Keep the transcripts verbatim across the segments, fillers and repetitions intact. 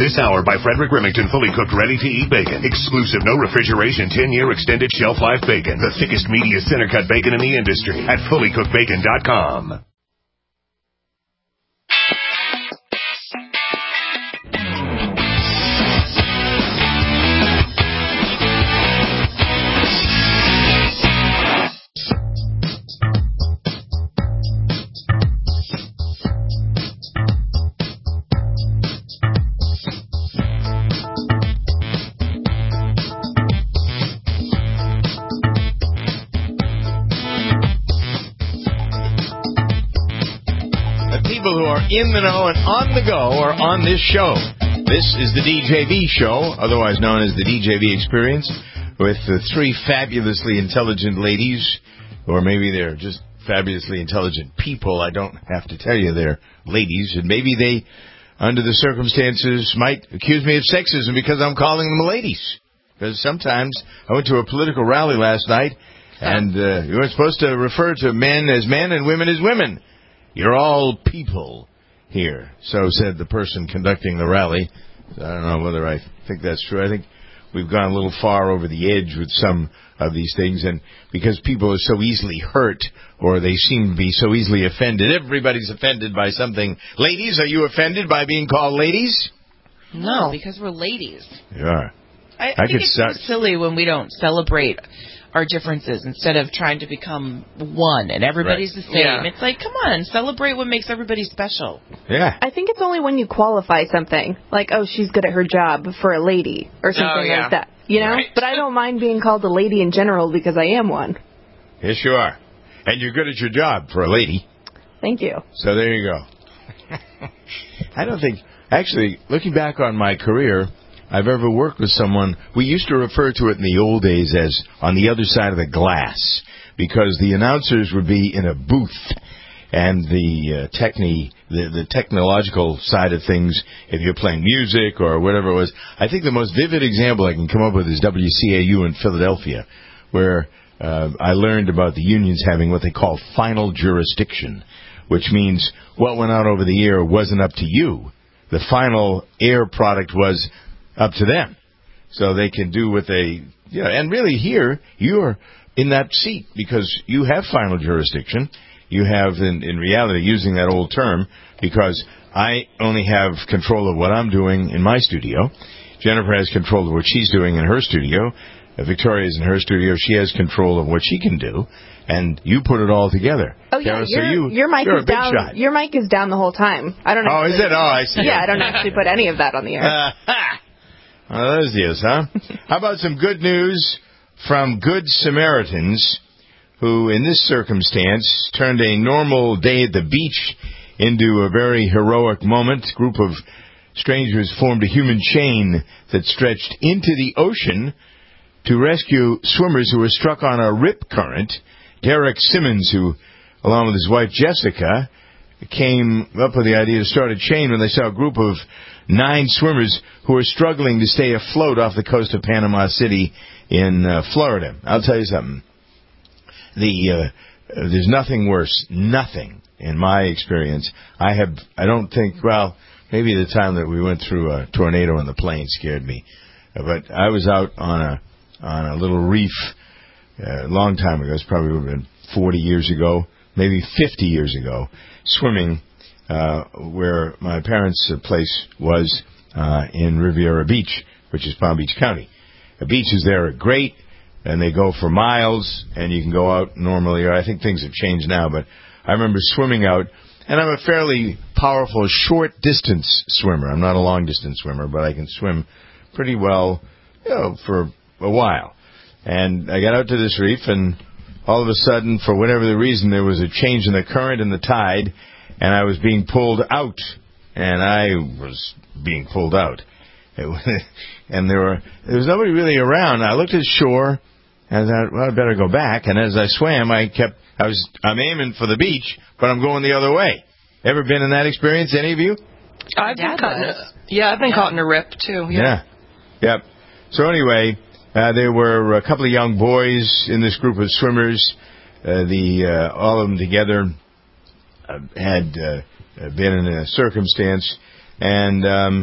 This hour by Frederick Remington, fully cooked, ready-to-eat bacon. Exclusive, no refrigeration, ten-year extended shelf life bacon. The thickest, meatiest center-cut bacon in the industry at fully cooked bacon dot com. In the know and on the go or on this show. This is the D J V show, otherwise known as the D J V Experience, with the three fabulously intelligent ladies, or maybe they're just fabulously intelligent people. I don't have to tell you they're ladies, and maybe they, under the circumstances, might accuse me of sexism because I'm calling them ladies. Because sometimes I went to a political rally last night, and uh, you weren't supposed to refer to men as men and women as women. You're all people here, so said the person conducting the rally. I don't know whether I think that's true. I think we've gone a little far over the edge with some of these things, and because people are so easily hurt, or they seem to be so easily offended, everybody's offended by something. Ladies, are you offended by being called ladies? No, because we're ladies. You are. I, I, I think could it's start... so silly when we don't celebrate our differences instead of trying to become one and everybody's right. the same. Yeah. It's like, come on, celebrate what makes everybody special. Yeah. I think it's only when you qualify something, like, oh, she's good at her job for a lady, or something oh, yeah. like that, you know? Right. But I don't mind being called a lady in general because I am one. Yes, you are. And you're good at your job for a lady. Thank you. So there you go. I don't think, actually, looking back on my career, I've ever worked with someone, we used to refer to it in the old days as on the other side of the glass, because the announcers would be in a booth, and the uh, techni, the, the technological side of things, if you're playing music or whatever it was. I think the most vivid example I can come up with is W C A U in Philadelphia, where uh, I learned about the unions having what they call final jurisdiction, which means what went out over the air wasn't up to you. The final air product was up to them, so they can do what they, you know, and really here, you're in that seat because you have final jurisdiction. You have, in, in reality, using that old term, because I only have control of what I'm doing in my studio. Jennifer has control of what she's doing in her studio. Uh, Victoria's in her studio. She has control of what she can do, and you put it all together. Oh, yeah, Kara, your, so you, your mic you're is a big down. shot. Your mic is down the whole time. I don't know. Oh, is it? Oh, I see. Yeah, I don't actually put any of that on the air. Uh, Well, there's yes, huh? How about some good news from Good Samaritans, who, in this circumstance, turned a normal day at the beach into a very heroic moment. A group of strangers formed a human chain that stretched into the ocean to rescue swimmers who were struck on a rip current. Derek Simmons, who, along with his wife Jessica, came up with the idea to start a chain when they saw a group of nine swimmers who were struggling to stay afloat off the coast of Panama City in uh, Florida. I'll tell you something. The uh, there's nothing worse, nothing in my experience. I have, I don't think, well, maybe the time that we went through a tornado in the plane scared me. But I was out on a on a little reef uh, a long time ago. It's probably would have been forty years ago, maybe fifty years ago, swimming uh, where my parents' place was uh, in Riviera Beach, which is Palm Beach County. The beaches there are great, and they go for miles, and you can go out normally. I think things have changed now, but I remember swimming out, and I'm a fairly powerful short-distance swimmer. I'm not a long-distance swimmer, but I can swim pretty well, you know, for a while. And I got out to this reef, and all of a sudden, for whatever the reason, there was a change in the current and the tide, and I was being pulled out, and I was being pulled out. It was, and there were there was nobody really around. I looked at shore, and I thought, well, I better go back. And as I swam, I kept, I was, I'm aiming for the beach, but I'm going the other way. Ever been in that experience, any of you? I've been caught in a, yeah, I've been yeah. caught in a rip, too. Yeah. yeah. Yep. So anyway, uh, there were a couple of young boys in this group of swimmers. Uh, the uh, all of them together uh, had uh, been in a circumstance, and um,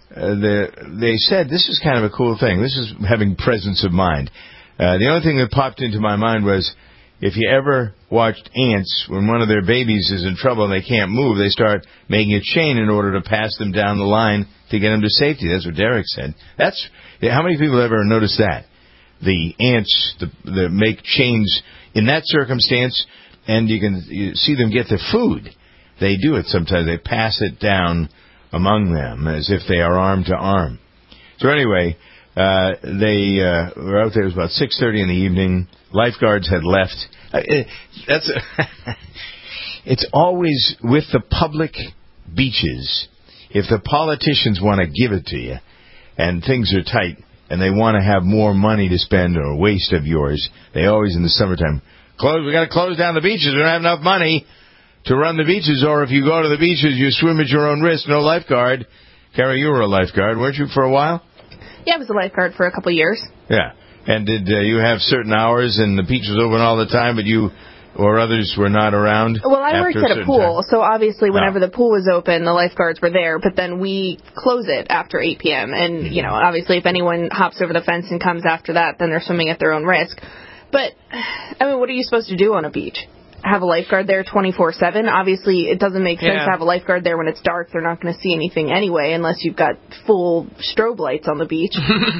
uh, the, they said this is kind of a cool thing. This is having presence of mind. Uh, the only thing that popped into my mind was if you ever watched ants, when one of their babies is in trouble and they can't move, they start making a chain in order to pass them down the line to get them to safety. That's what Derek said. That's how many people ever noticed that? The ants the, the make chains in that circumstance, and you can you see them get the food. They do it sometimes. They pass it down among them as if they are arm to arm. So anyway, uh, they uh, were out there. It was about six thirty in the evening. Lifeguards had left. Uh, it, that's a it's always with the public beaches. If the politicians want to give it to you, and things are tight, and they want to have more money to spend or waste of yours, they always in the summertime close. We got to close down the beaches. We don't have enough money to run the beaches. Or if you go to the beaches, you swim at your own risk. No lifeguard. Carrie, you were a lifeguard, weren't you, for a while? Yeah, I was a lifeguard for a couple of years. Yeah. And did uh, you have certain hours and the beach was open all the time, but you or others were not around? Well, I worked at a pool, time? so obviously whenever no. the pool was open, the lifeguards were there, but then we close it after eight p.m. And, mm-hmm. you know, obviously if anyone hops over the fence and comes after that, then they're swimming at their own risk. But, I mean, what are you supposed to do on a beach? Have a lifeguard there twenty-four seven? Obviously, it doesn't make sense yeah. to have a lifeguard there when it's dark. They're not going to see anything anyway, unless you've got full strobe lights on the beach.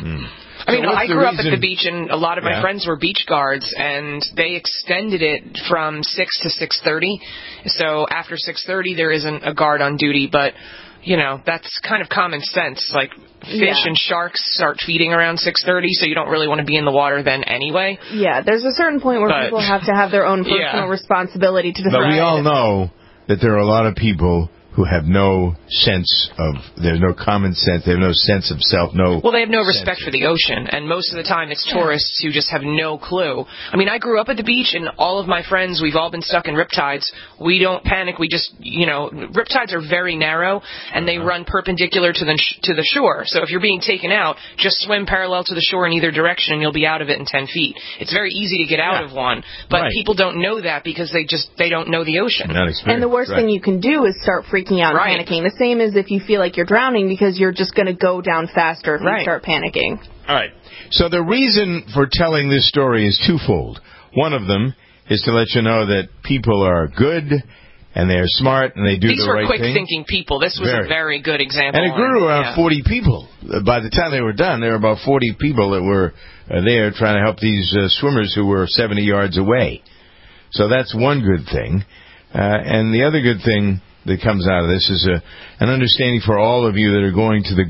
I mean, so I grew reason? up at the beach, and a lot of my yeah. friends were beach guards, and they extended it from six to six thirty. So after six thirty, there isn't a guard on duty, but, you know, that's kind of common sense. Like, fish yeah. and sharks start feeding around six thirty, so you don't really want to be in the water then anyway. Yeah, there's a certain point where but, people have to have their own personal yeah. responsibility to decide. But we all know that there are a lot of people who have no sense of, there's no common sense, they have no sense of self, no... Well, they have no respect of, for the ocean, and most of the time it's tourists who just have no clue. I mean, I grew up at the beach, and all of my friends, we've all been stuck in riptides. We don't panic, we just, you know, riptides are very narrow, and they uh-huh. run perpendicular to the sh- to the shore. So if you're being taken out, just swim parallel to the shore in either direction, and you'll be out of it in ten feet. It's very easy to get out yeah. of one, but right. people don't know that because they just, they don't know the ocean. And the worst right. thing you can do is start freaking out and right. panicking. The same as if you feel like you're drowning because you're just going to go down faster if right. you start panicking. All right. So the reason for telling this story is twofold. One of them is to let you know that people are good and they're smart and they do These the right thing. These were quick-thinking people. This was very. a very good example. And it grew to around yeah. forty people. By the time they were done, there were about forty people that were uh, there trying to help these uh, swimmers who were seventy yards away. So that's one good thing. Uh, and the other good thing that comes out of this is a, an understanding for all of you that are going to the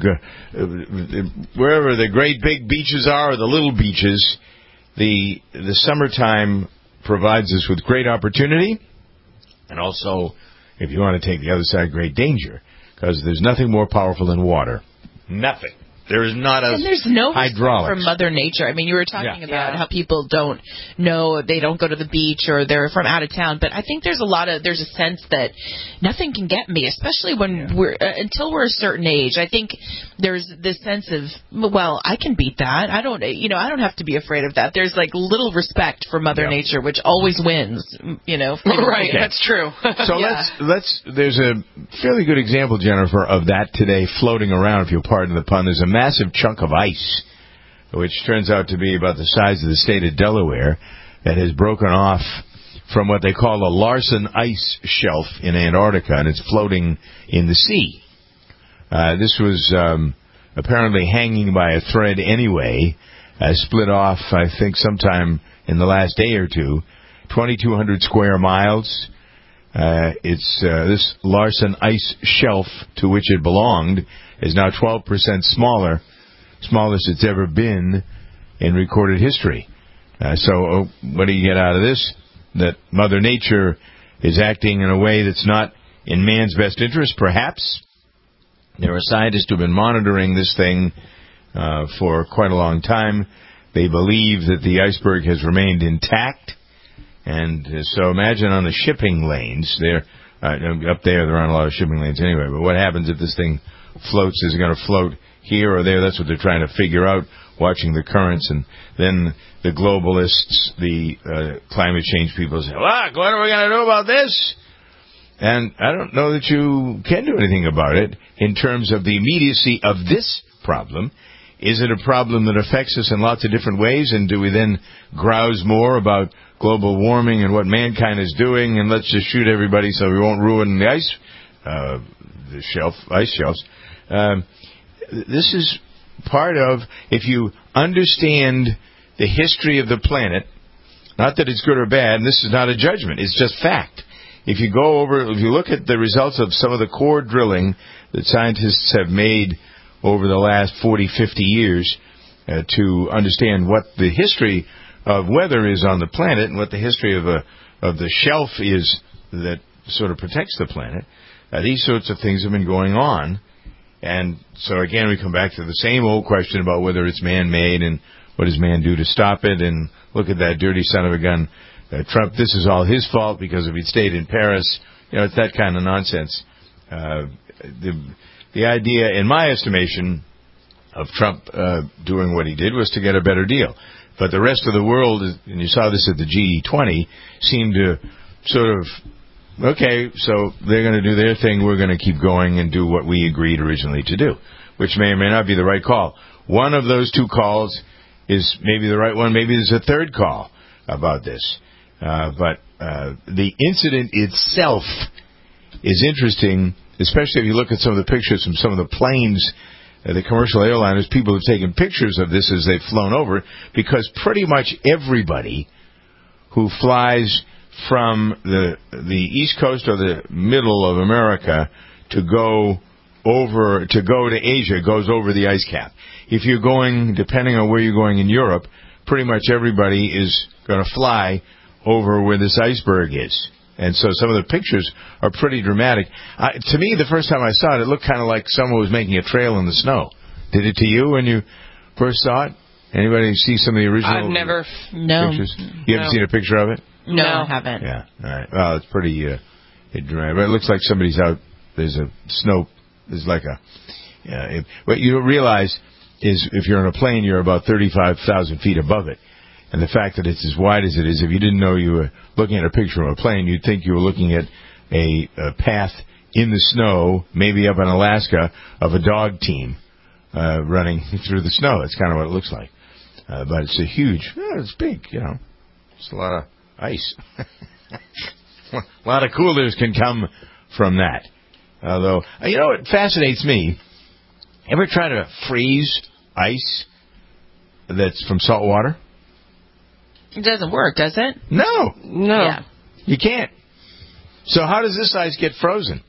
uh, wherever the great big beaches are or the little beaches. The the summertime provides us with great opportunity, and also, if you want to take the other side, great danger, because there's nothing more powerful than water. Nothing. There is not a and there's no hydraulics from Mother Nature. I mean, you were talking yeah. about yeah. how people don't know, they don't go to the beach or they're from out of town. But I think there's a lot of, there's a sense that nothing can get me, especially when yeah. we're, uh, until we're a certain age. I think there's this sense of, well, I can beat that. I don't, you know, I don't have to be afraid of that. There's like little respect for Mother yeah. Nature, which always wins, you know. Right, okay. that's true. So yeah. let's, let's, there's a fairly good example, Jennifer, of that today floating around, if you'll pardon the pun. There's a massive chunk of ice, which turns out to be about the size of the state of Delaware, that has broken off from what they call a Larsen ice shelf in Antarctica, and it's floating in the sea. Uh, this was um, apparently hanging by a thread anyway, uh, split off, I think, sometime in the last day or two, twenty-two hundred square miles. Uh, it's uh, this Larsen ice shelf to which it belonged is now twelve percent smaller, smallest it's ever been in recorded history. Uh, so oh, what do you get out of this? That Mother Nature is acting in a way that's not in man's best interest, perhaps. There are scientists who have been monitoring this thing uh, for quite a long time. They believe that the iceberg has remained intact. And uh, so imagine on the shipping lanes, there, uh, up there there aren't a lot of shipping lanes anyway, but what happens if this thing floats? Is it going to float here or there? That's what they're trying to figure out, watching the currents. And then the globalists, the uh, climate change people say, look, what are we going to do about this? And I don't know that you can do anything about it in terms of the immediacy of this problem. Is it a problem that affects us in lots of different ways? And do we then grouse more about global warming and what mankind is doing? And let's just shoot everybody so we won't ruin the ice, uh, the shelf, ice shelves. Um, this is part of, if you understand the history of the planet, not that it's good or bad, and this is not a judgment, it's just fact. If you go over, if you look at the results of some of the core drilling that scientists have made over the last forty, fifty years uh, to understand what the history of weather is on the planet and what the history of a of the shelf is that sort of protects the planet, uh, these sorts of things have been going on. And so again, we come back to the same old question about whether it's man-made and what does man do to stop it. And look at that dirty son of a gun, uh, Trump. This is all his fault because if he'd stayed in Paris, you know, it's that kind of nonsense. Uh, the The idea, in my estimation, of Trump uh, doing what he did was to get a better deal. But the rest of the world, and you saw this at the G twenty, seemed to sort of, okay, so they're going to do their thing, we're going to keep going and do what we agreed originally to do, which may or may not be the right call. One of those two calls is maybe the right one. Maybe there's a third call about this. Uh, but uh, the incident itself is interesting, especially if you look at some of the pictures from some of the planes, uh, the commercial airliners. People have taken pictures of this as they've flown over, because pretty much everybody who flies from the the East Coast or the middle of America to go over to go to Asia goes over the ice cap. If you're going, depending on where you're going in Europe, pretty much everybody is going to fly over where this iceberg is. And so some of the pictures are pretty dramatic. Uh, to me, the first time I saw it, it looked kind of like someone was making a trail in the snow. Did it to you when you first saw it? Anybody see some of the original I've never. No. pictures? You haven't No. seen a picture of it? No, No. I haven't. Yeah. All right. Well, it's pretty uh, dramatic. But it looks like somebody's out. There's a snow. There's like a. Yeah, it, what you don't realize is if you're on a plane, you're about thirty-five thousand feet above it. And the fact that it's as wide as it is, if you didn't know you were looking at a picture of a plane, you'd think you were looking at a, a path in the snow, maybe up in Alaska, of a dog team uh, running through the snow. That's kind of what it looks like. Uh, but it's a huge, well, it's big, you know. It's a lot of ice. A lot of coolers can come from that. Although, you know what fascinates me? Ever try to freeze ice that's from salt water? It doesn't work, does it? No. No. Yeah. You can't. So how does this ice get frozen?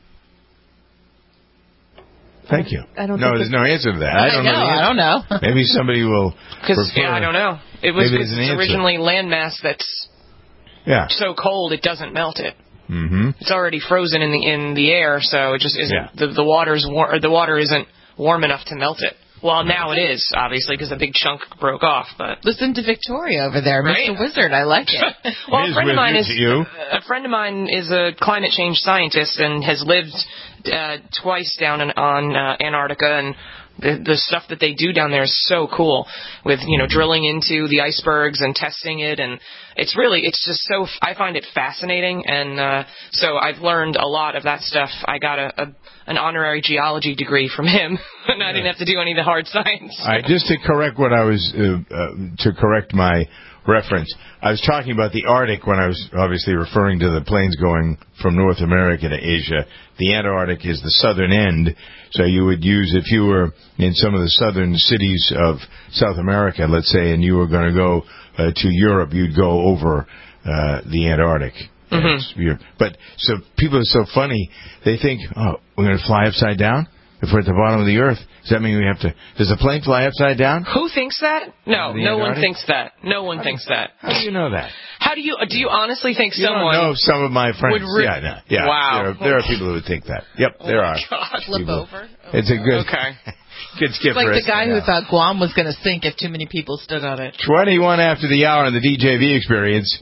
Thank you. I don't no, think there's no answer to that. I don't know. know. the I answer. don't know. Maybe somebody will. Because prefer- yeah, I don't know. It was Maybe because there's an it's answer. originally landmass that's Yeah. so cold it doesn't melt it. Mm-hmm. It's already frozen in the in the air, so it just isn't. Yeah. The the water's war, or the water isn't warm enough to melt it. Well, now it is, obviously, because a big chunk broke off. But Listen to Victoria over there, Right? Mister Wizard. I like it. well, Ms. a friend of mine Wizard is to you. a friend of mine is a climate change scientist and has lived uh, twice down in, on uh, Antarctica, and the, the stuff that they do down there is so cool. With you know drilling into the icebergs and testing it, and it's really it's just so I find it fascinating, and uh, so I've learned a lot of that stuff. I got a, a an honorary geology degree from him, and I didn't have to do any of the hard science. All right, just to correct what I was, uh, uh, to correct my reference, I was talking about the Arctic when I was obviously referring to the planes going from North America to Asia. The Antarctic is the southern end, so you would use, if you were in some of the southern cities of South America, let's say, and you were going to go uh, to Europe, you'd go over uh, the Antarctic. Mm-hmm. You're, but so people are so funny. They think, oh, we're going to fly upside down if we're at the bottom of the earth. Does that mean we have to? Does a plane fly upside down? Who thinks that? No, The no one Antarctic? thinks that. No one thinks that. How do you know that? How do you do you honestly think You someone don't know if some of my friends. would re- yeah, no, yeah. Wow. There are, there are people who would think that. Yep, there Oh are. my God. Flip People- over. It's a good, Okay. good skip It's like for the us. guy who Yeah. thought Guam was going to sink if too many people stood on it. twenty-one after the hour on the D J V Experience.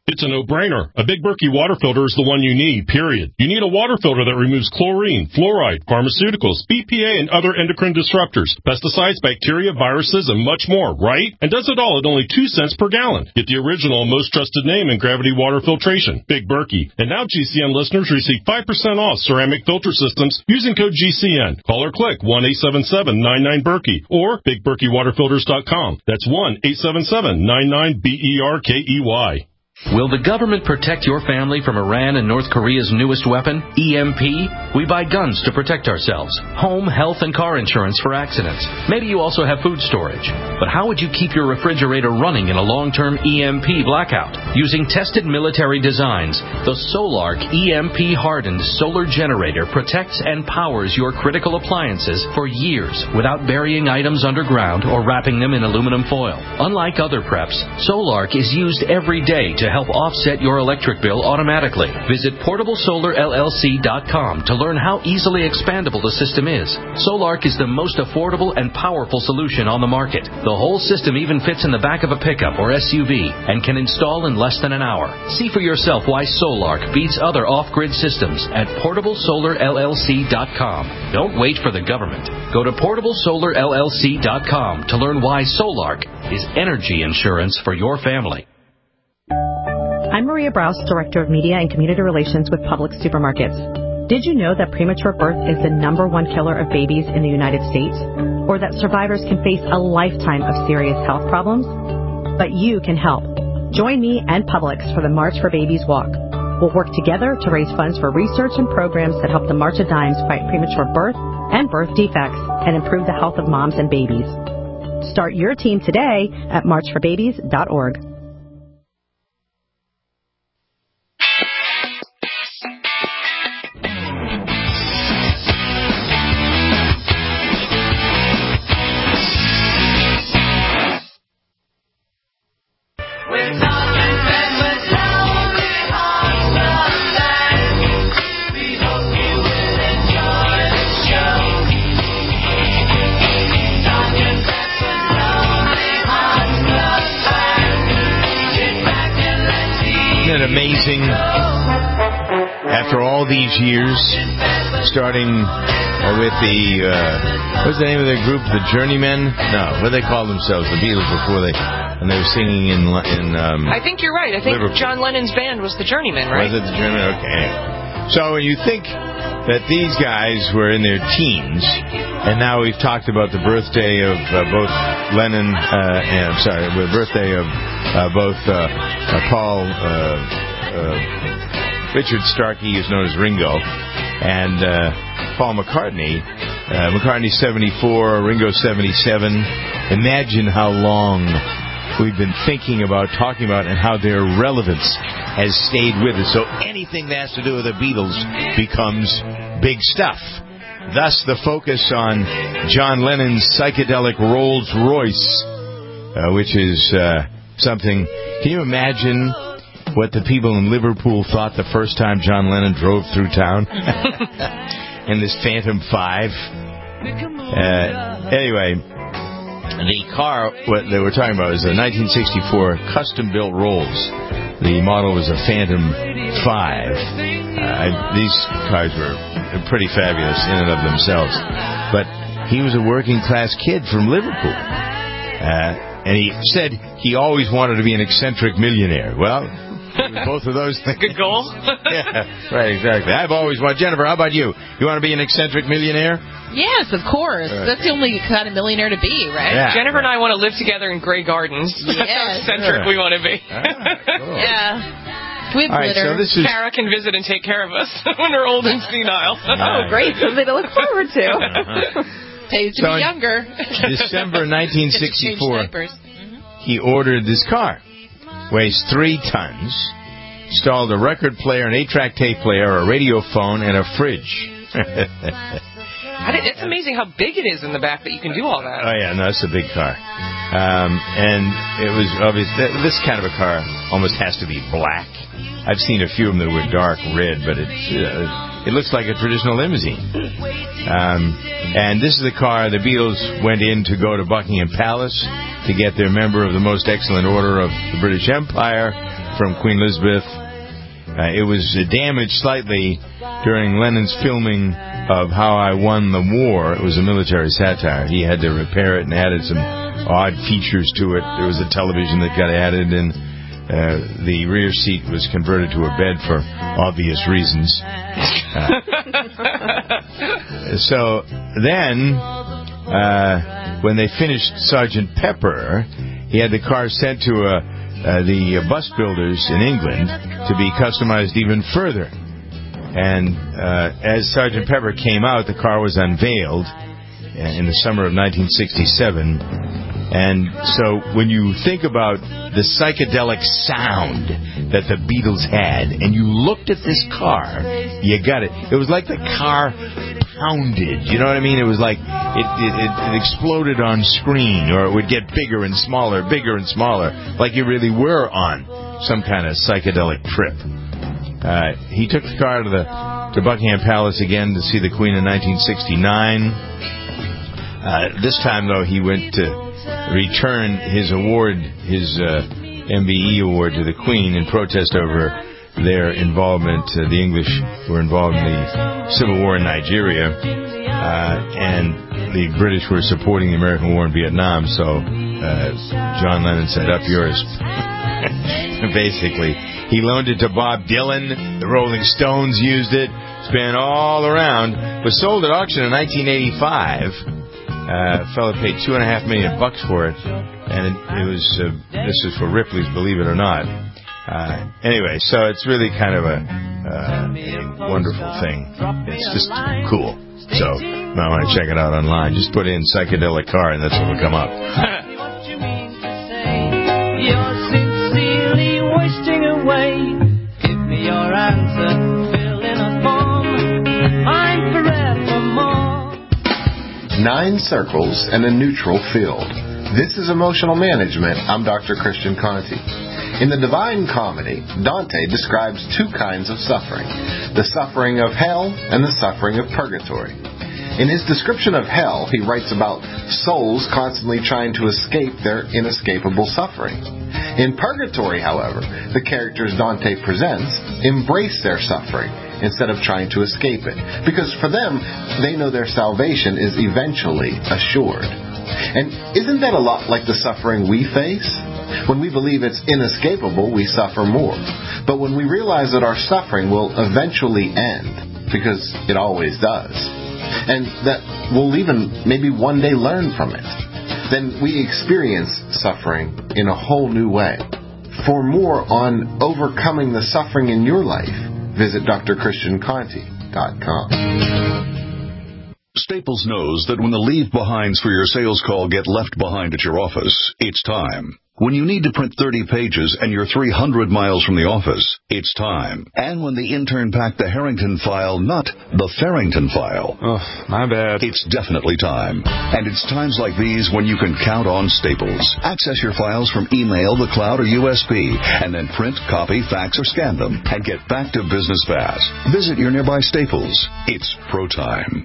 It's a no-brainer. A Big Berkey water filter is the one you need, period. You need a water filter that removes chlorine, fluoride, pharmaceuticals, B P A, and other endocrine disruptors, pesticides, bacteria, viruses, and much more, right? And does it all at only two cents per gallon. Get the original and most trusted name in gravity water filtration, Big Berkey. And now G C N listeners receive five percent off ceramic filter systems using code G C N. Call or click one eight seven seven nine nine Berkey or big berkey water filters dot com. That's one eight seven seven nine nine B E R K E Y. Will the government protect your family from Iran and North Korea's newest weapon, E M P? We buy guns to protect ourselves, home, health, and car insurance for accidents. Maybe you also have food storage. But how would you keep your refrigerator running in a long-term E M P blackout? Using tested military designs, the Solark E M P-hardened solar generator protects and powers your critical appliances for years without burying items underground or wrapping them in aluminum foil. Unlike other preps, Solark is used every day to help offset your electric bill automatically. Visit portable solar L L C dot com to learn how easily expandable the system is. Solark is the most affordable and powerful solution on the market. The whole system even fits in the back of a pickup or S U V and can install in less than an hour. See for yourself why Solark beats other off-grid systems at portable solar L L C dot com. Don't wait for the government. Go to portable solar L L C dot com to learn why Solark is energy insurance for your family. I'm Maria Brous, Director of Media and Community Relations with Publix Supermarkets. Did you know that premature birth is the number one killer of babies in the United States? Or that survivors can face a lifetime of serious health problems? But you can help. Join me and Publix for the March for Babies Walk. We'll work together to raise funds for research and programs that help the March of Dimes fight premature birth and birth defects and improve the health of moms and babies. Start your team today at march for babies dot org. Amazing. After all these years, starting with the uh, what's the name of the group? The Journeymen? No, what do they call themselves? The Beatles before they when they were singing in in. Um, I think you're right. I think Liverpool. John Lennon's band was the Journeymen, right? Was it the Journeymen? Okay. So when you think that these guys were in their teens, and now we've talked about the birthday of uh, both Lennon, uh, and I'm sorry, the birthday of uh, both uh, uh, Paul, uh, uh, Richard Starkey, who's known as Ringo, and uh, Paul McCartney. Uh, McCartney seventy-four, Ringo seventy-seven. Imagine how long we've been thinking about, talking about, and how their relevance has stayed with us. So anything that has to do with the Beatles becomes big stuff. Thus, the focus on John Lennon's psychedelic Rolls Royce, uh, which is uh, something. Can you imagine what the people in Liverpool thought the first time John Lennon drove through town in this Phantom five? Uh, anyway. The car, what they were talking about, is a nineteen sixty-four custom-built Rolls. The model was a Phantom five. Uh, these cars were pretty fabulous in and of themselves. But he was a working-class kid from Liverpool. Uh, and he said he always wanted to be an eccentric millionaire. Well, both of those things. Good goal. Yeah, right, exactly. I've always wanted. Jennifer, how about you? You want to be an eccentric millionaire? Yes, of course. Right. That's the only kind of millionaire to be, right? Yeah. Jennifer and I want to live together in Grey Gardens. Yes. That's how eccentric Yeah. we want to be. Ah, cool. Yeah. We have All right, glitter. so this is Sarah can visit and take care of us when we're old and senile. Oh, great. Something to look forward to. Uh-huh. Pays to So be in younger. December nineteen Get to change sixty-four, diapers. Mm-hmm. he ordered this car. Weighs three tons. Installed a record player, an eight-track tape player, a radio phone, and a fridge. I did, it's amazing how big it is in the back that you can do all that. Oh, yeah, no, it's a big car. Um, and it was obvious that this kind of a car almost has to be black. I've seen a few of them that were dark red, but it's, uh, it looks like a traditional limousine. Um, and this is the car the Beatles went in to go to Buckingham Palace to get their member of the Most Excellent Order of the British Empire from Queen Elizabeth. Uh, it was uh, damaged slightly during Lennon's filming of How I Won the War. It was a military satire. He had to repair it and added some odd features to it. There was a television that got added, and uh, the rear seat was converted to a bed for obvious reasons. Uh, so then, uh, when they finished Sergeant Pepper, he had the car sent to a, uh, the bus builders in England to be customized even further. And uh, as Sergeant Pepper came out, the car was unveiled in the summer of nineteen sixty-seven. And so when you think about the psychedelic sound that the Beatles had, and you looked at this car, you got it. It was like the car pounded. You know what I mean? It was like it, it, it exploded on screen, or it would get bigger and smaller, bigger and smaller, like you really were on some kind of psychedelic trip. Uh, he took the car to the to Buckingham Palace again to see the Queen in nineteen sixty-nine. Uh, this time, though, he went to return his award, his uh, M B E award, to the Queen in protest over their involvement. Uh, the English were involved in the Civil War in Nigeria, uh, and the British were supporting the American war in Vietnam. So uh, John Lennon said, "Up yours." Basically, he loaned it to Bob Dylan. The Rolling Stones used it. It's been all around. It was sold at auction in nineteen eighty-five. Uh, a fellow paid two and a half million bucks for it, and it, it was uh, this is for Ripley's, believe it or not. Uh, anyway, so it's really kind of a, uh, a wonderful thing. It's just cool. So you might want to check it out online. Just put in psychedelic car, and that's what will come up. You're sincerely wasting away. Give me your answer. Fill in a form. I'm forever more. Nine circles and a neutral field. This is Emotional Management. I'm Doctor Christian Conti. In the Divine Comedy, Dante describes two kinds of suffering, the suffering of hell and the suffering of purgatory. In his description of hell, he writes about souls constantly trying to escape their inescapable suffering. In purgatory, however, the characters Dante presents embrace their suffering instead of trying to escape it, because for them, they know their salvation is eventually assured. And isn't that a lot like the suffering we face? When we believe it's inescapable, we suffer more. But when we realize that our suffering will eventually end, because it always does, and that we'll even maybe one day learn from it, then we experience suffering in a whole new way. For more on overcoming the suffering in your life, visit D R Christian Conti dot com. Staples knows that when the leave-behinds for your sales call get left behind at your office, it's time. When you need to print thirty pages and you're three hundred miles from the office, it's time. And when the intern packed the Harrington file, not the Farrington file. Oh, my bad. It's definitely time. And it's times like these when you can count on Staples. Access your files from email, the cloud, or U S B, and then print, copy, fax, or scan them, and get back to business fast. Visit your nearby Staples. It's Pro Time.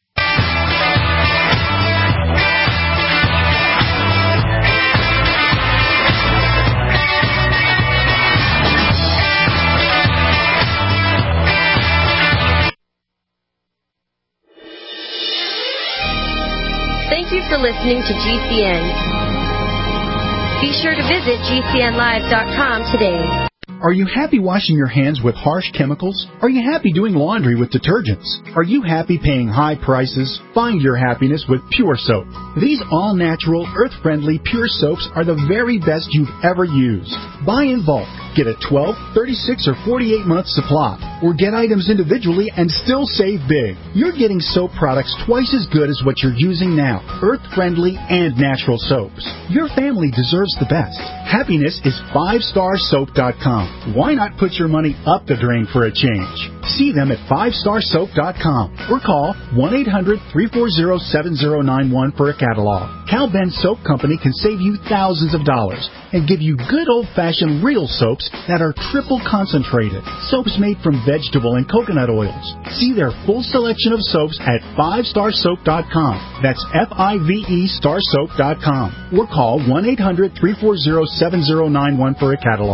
Thank you for listening to G C N. Be sure to visit G C N live dot com today. Are you happy washing your hands with harsh chemicals? Are you happy doing laundry with detergents? Are you happy paying high prices? Find your happiness with Pure Soap. These all-natural, earth-friendly Pure Soaps are the very best you've ever used. Buy in bulk. Get a twelve, thirty-six, or forty-eight month supply. Or get items individually and still save big. You're getting soap products twice as good as what you're using now. Earth-friendly and natural soaps. Your family deserves the best. Happiness is five star soap dot com. Why not put your money up the drain for a change? See them at five star soap dot com or call one eight hundred, three four zero, seven zero nine one for a catalog. Cal Ben Soap Company can save you thousands of dollars and give you good old-fashioned real soaps that are triple concentrated. Soaps made from vegetable and coconut oils. See their full selection of soaps at five star soap dot com. That's F I V E star soap dot com. Or call one eight hundred, three four zero, seven zero nine one for a catalog.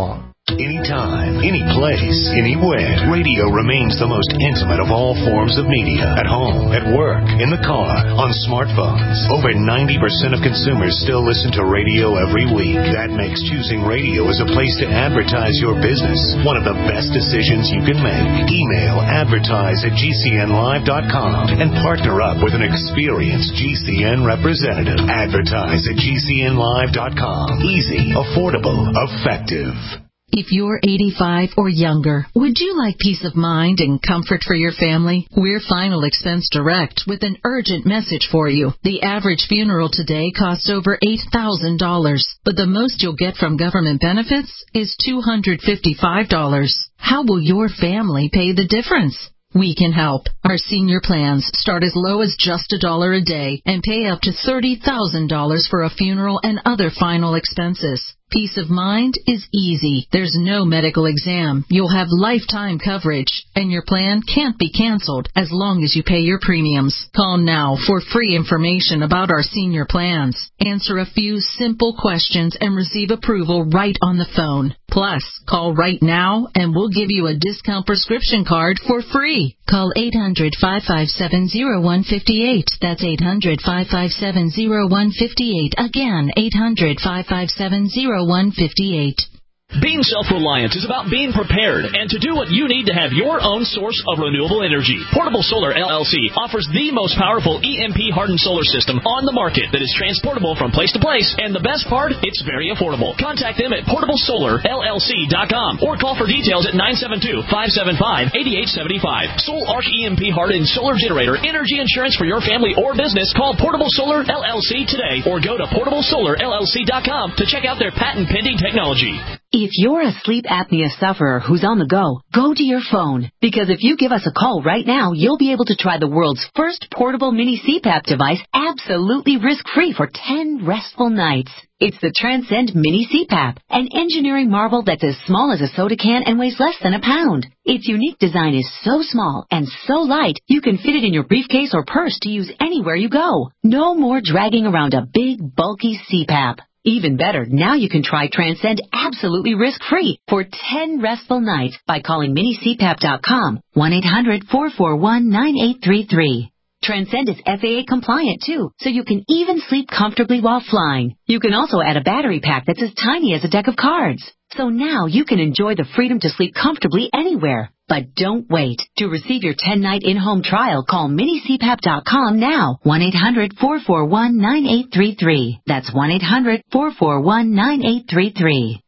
Anytime, any place, anywhere, radio remains the most intimate of all forms of media. At home, at work, in the car, on smartphones. Over ninety percent of consumers still listen to radio every week. That makes choosing radio as a place to advertise your business one of the best decisions you can make. Email advertise at G C N live dot com and partner up with an experienced G C N representative. Advertise at G C N live dot com. Easy, affordable, effective. If you're eighty-five or younger, would you like peace of mind and comfort for your family? We're Final Expense Direct with an urgent message for you. The average funeral today costs over eight thousand dollars, but the most you'll get from government benefits is two hundred fifty-five dollars. How will your family pay the difference? We can help. Our senior plans start as low as just a dollar a day and pay up to thirty thousand dollars for a funeral and other final expenses. Peace of mind is easy. There's no medical exam. You'll have lifetime coverage, and your plan can't be canceled as long as you pay your premiums. Call now for free information about our senior plans. Answer a few simple questions and receive approval right on the phone. Plus, call right now and we'll give you a discount prescription card for free. Call eight hundred, five five seven, zero one five eight. That's eight hundred, five five seven, zero one five eight. Again, eight hundred, five five seven, zero one five eight. Being self-reliant is about being prepared and to do what you need to have your own source of renewable energy. Portable Solar L L C offers the most powerful E M P-hardened solar system on the market that is transportable from place to place, and the best part, it's very affordable. Contact them at portable solar L L C dot com or call for details at nine seven two, five seven five, eight eight seven five. Soul Arc E M P-hardened solar generator energy insurance for your family or business. Call Portable Solar L L C today or go to portable solar L L C dot com to check out their patent-pending technology. If you're a sleep apnea sufferer who's on the go, go to your phone. Because if you give us a call right now, you'll be able to try the world's first portable mini C PAP device absolutely risk-free for ten restful nights. It's the Transcend Mini C PAP, an engineering marvel that's as small as a soda can and weighs less than a pound. Its unique design is so small and so light, you can fit it in your briefcase or purse to use anywhere you go. No more dragging around a big, bulky C PAP. Even better, now you can try Transcend absolutely risk-free for ten restful nights by calling mini C PAP dot com, one eight hundred, four four one, nine eight three three. Transcend is F A A compliant too, so you can even sleep comfortably while flying. You can also add a battery pack that's as tiny as a deck of cards. So now you can enjoy the freedom to sleep comfortably anywhere. But don't wait. To receive your ten-night in-home trial, call mini C PAP dot com now, one eight hundred, four four one, nine eight three three. That's one eight hundred, four four one, nine eight three three.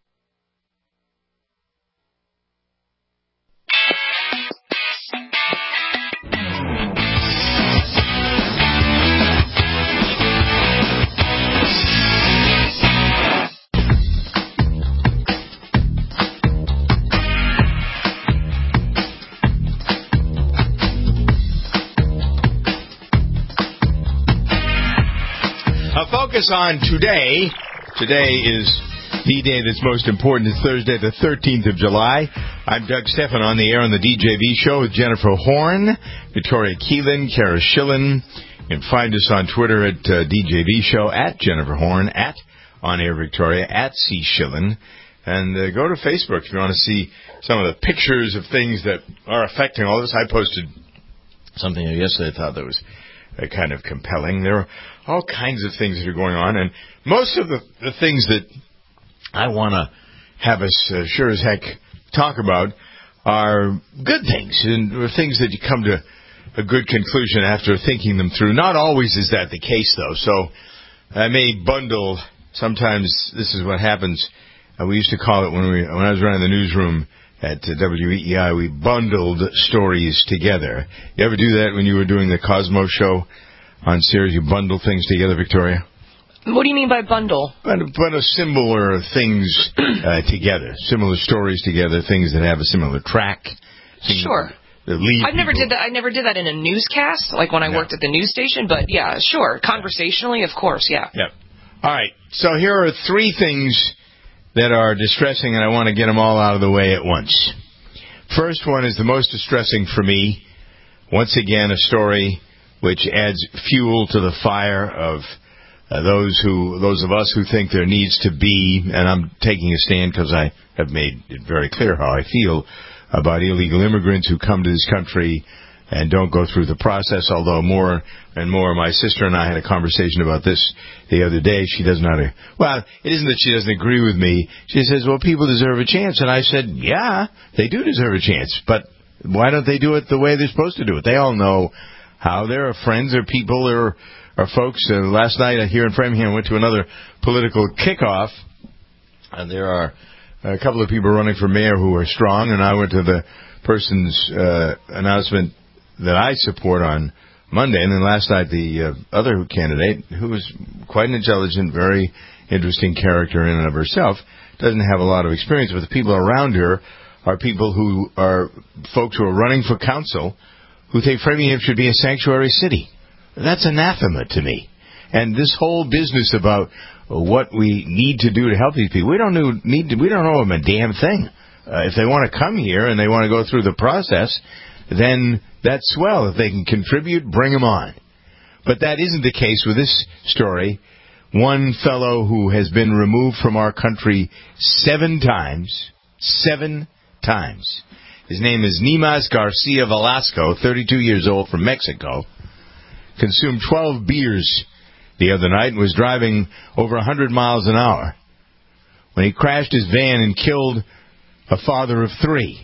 A focus on today. Today is the day that's most important. It's Thursday, the thirteenth of July. I'm Doug Stephan on the air on the D J V show with Jennifer Horn, Victoria Keelan, Kara Schillen. You can find us on Twitter at uh, D J V show, at Jennifer Horn, at On Air Victoria, at C Schillen. And uh, go to Facebook if you want to see some of the pictures of things that are affecting all this. I posted something yesterday I thought that was uh, kind of compelling. There are all kinds of things that are going on, and most of the, the things that I want to have us uh, sure as heck talk about are good things, and things that you come to a good conclusion after thinking them through. Not always is that the case, though, so I may bundle. Sometimes this is what happens. Uh, we used to call it, when we when I was running the newsroom at uh, W E E I, we bundled stories together. You ever do that when you were doing the Cosmo show on Sirius? You bundle things together, Victoria? What do you mean by bundle? Bundle, bundle similar things uh, together, similar stories together, things that have a similar track. Sure. That lead I've never people. did that. I never did that in a newscast, like when I No. worked at the news station. But yeah, sure. Conversationally, of course, yeah. Yep. All right. So here are three things that are distressing, and I want to get them all out of the way at once. First one is the most distressing for me. Once again, a story which adds fuel to the fire of uh, those who, those of us who think there needs to be, and I'm taking a stand because I have made it very clear how I feel about illegal immigrants who come to this country and don't go through the process, although more and more, my sister and I had a conversation about this the other day. She does not, well, it isn't that she doesn't agree with me. She says, well, people deserve a chance. And I said, yeah, they do deserve a chance, but why don't they do it the way they're supposed to do it? They all know how. There are friends or people or, or folks. Uh, last night here in Framingham, I went to another political kickoff, and there are a couple of people running for mayor who are strong, and I went to the person's uh, announcement that I support on Monday, and then last night the uh, other candidate, who was quite an intelligent, very interesting character in and of herself, doesn't have a lot of experience, but the people around her are people who are folks who are running for council who think Framingham should be a sanctuary city. That's anathema to me. And this whole business about what we need to do to help these people, we don't know, need to, we don't know them a damn thing. Uh, if they want to come here and they want to go through the process, then that's swell. If they can contribute, bring them on. But that isn't the case with this story. One fellow who has been removed from our country seven times, seven times. His name is Nimas Garcia Velasco, thirty-two years old, from Mexico. Consumed twelve beers the other night and was driving over one hundred miles an hour when he crashed his van and killed a father of three.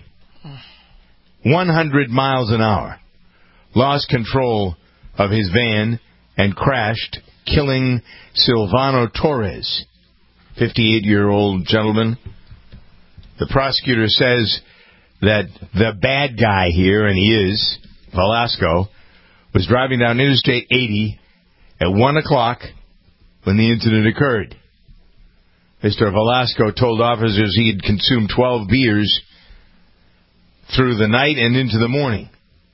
one hundred miles an hour. Lost control of his van and crashed, killing Silvano Torres, fifty-eight-year-old gentleman. The prosecutor says that the bad guy here, and he is, Velasco, was driving down Interstate eighty at one o'clock when the incident occurred. Mister Velasco told officers he had consumed twelve beers through the night and into the morning.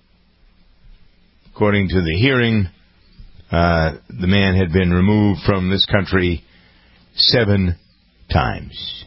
According to the hearing, uh, the man had been removed from this country seven times.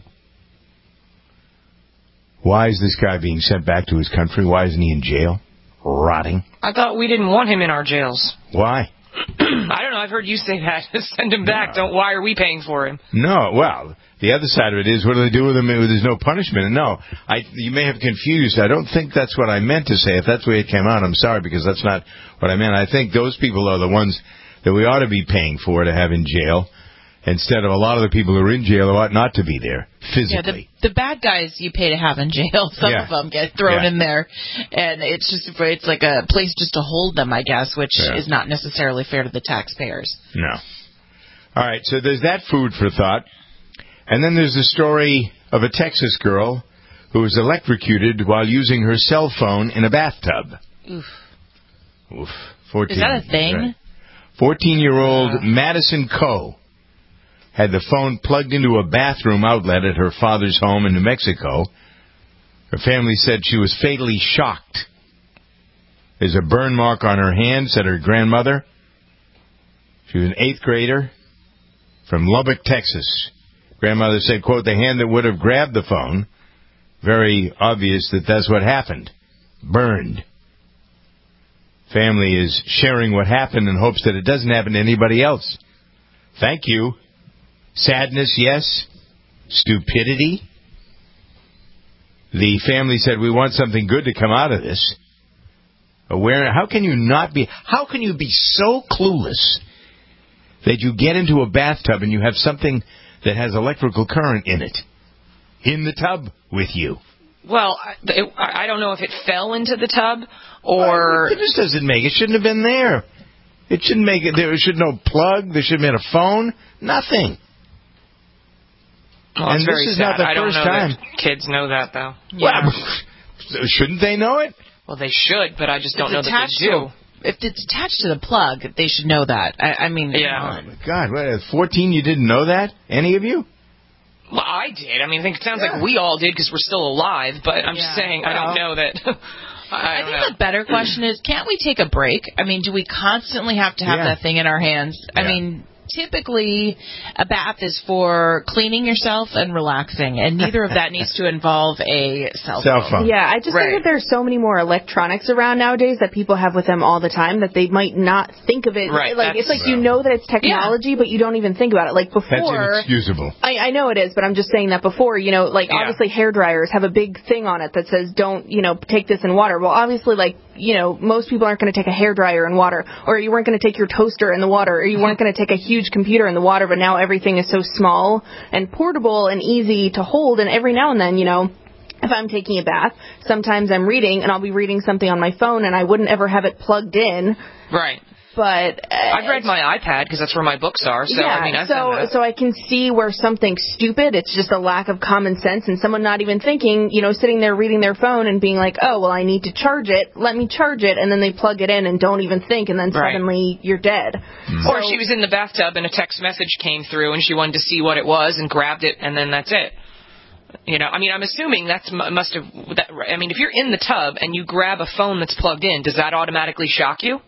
Why is this guy being sent back to his country? Why isn't he in jail? Rotting. I thought we didn't want him in our jails. Why? I don't know. I've heard you say that. Send him back. Don't. Why are we paying for him? No. Well, the other side of it is, what do they do with him if there's no punishment? And no, I, you may have confused. I don't think that's what I meant to say. If that's the way it came out, I'm sorry, because that's not what I meant. I think those people are the ones that we ought to be paying for to have in jail, instead of a lot of the people who are in jail who ought not to be there physically. Yeah, the, the bad guys you pay to have in jail, some yeah. of them get thrown yeah. in there, and it's just it's like a place just to hold them, I guess, which yeah. is not necessarily fair to the taxpayers. No. All right, so there's that food for thought. And then there's the story of a Texas girl who was electrocuted while using her cell phone in a bathtub. Oof. Oof. fourteen, is that a thing? Right. fourteen-year-old uh. Madison Coe had the phone plugged into a bathroom outlet at her father's home in New Mexico. Her family said she was fatally shocked. There's a burn mark on her hand, said her grandmother. She was an eighth grader from Lubbock, Texas. Grandmother said, quote, the hand that would have grabbed the phone, very obvious that that's what happened, burned. Family is sharing what happened in hopes that it doesn't happen to anybody else. Thank you. Sadness, yes. Stupidity. The family said, we want something good to come out of this. Aware, how can you not be, how can you be so clueless that you get into a bathtub and you have something that has electrical current in it, in the tub with you? Well, it, I don't know if it fell into the tub or... It just doesn't make it. Shouldn't have been there. It shouldn't make it. There should no plug. There should have been a phone. Nothing. Well, and this very is sad. not the I first don't know time. that Kids know that, though. Yeah. Well, shouldn't they know it? Well, they should, but I just don't it's know that they do. If it's attached to the plug, they should know that. I, I mean, yeah. Oh, my God. What, at fourteen, you didn't know that? Any of you? Well, I did. I mean, I think it sounds yeah. like we all did because we're still alive, but I'm yeah. just saying I don't know that. I, I, don't think know. the better question is, can't we take a break? I mean, do we constantly have to have yeah. that thing in our hands? Yeah. I mean, typically a bath is for cleaning yourself and relaxing, and neither of that needs to involve a cell phone. Cell phone. Yeah, I just Right. think that there's so many more electronics around nowadays that people have with them all the time that they might not think of it. Right, Like it's that's- like you know that it's technology, but you don't even think about it. Like That's before, inexcusable. I, I know it is, but I'm just saying that before, you know, like Yeah. obviously hair dryers have a big thing on it that says don't, you know, take this in water. Well, obviously, like, you know, most people aren't going to take a hair dryer in water, or you weren't going to take your toaster in the water, or you weren't going to take a huge computer in the water, but now everything is so small and portable and easy to hold, and every now and then, you know, if I'm taking a bath, sometimes I'm reading, and I'll be reading something on my phone, and I wouldn't ever have it plugged in. Right. But uh, I've read my iPad because that's where my books are. So yeah, I mean, I've so done that. so I can see where something's stupid. It's just a lack of common sense, and someone not even thinking, you know, sitting there reading their phone and being like, oh, well, I need to charge it. Let me charge it, and then they plug it in and don't even think, and then Right. suddenly you're dead. Or she was in the bathtub and a text message came through and she wanted to see what it was and grabbed it, and then that's it. You know, I mean, I'm assuming that's must have. That, I mean, if you're in the tub and you grab a phone that's plugged in, does that automatically shock you?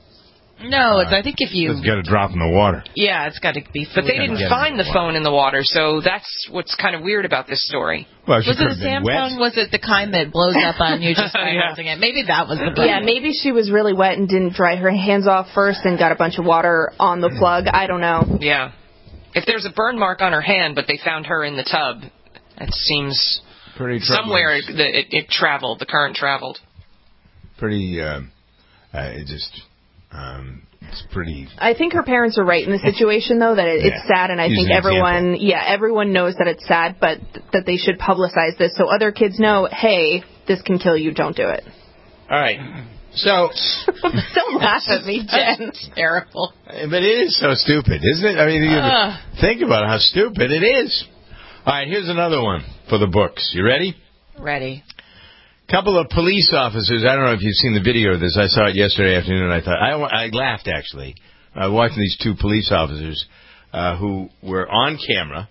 No, it's, I think if you... It's got to drop in the water. Yeah, it's got to be... But they Gotta didn't get it find in the the phone in the water, so that's what's kind of weird about this story. Well, she Was it could a have been wet. Samsung? Was it the kind that blows up on you just by Yeah. holding it? Maybe that was the Yeah, maybe she was really wet and didn't dry her hands off first and got a bunch of water on the plug. I don't know. Yeah. If there's a burn mark on her hand, but they found her in the tub, it seems Pretty troubling. somewhere it, it, it traveled, the current traveled. Pretty, uh, uh, it just, um, it's pretty... I think her parents are right in the situation, though, that it, Yeah. it's sad, and I Use think an everyone, yeah, everyone knows that it's sad, but th- that they should publicize this so other kids know, hey, this can kill you, don't do it. All right. So... Don't laugh at me, Jen. That's terrible. But it is so stupid, isn't it? I mean, you Ugh. think about how stupid it is. All right, here's another one for the books. You ready? Ready. Couple of police officers. I don't know if you've seen the video of this. I saw it yesterday afternoon, and I thought I, I laughed actually. Uh, watching these two police officers uh, who were on camera.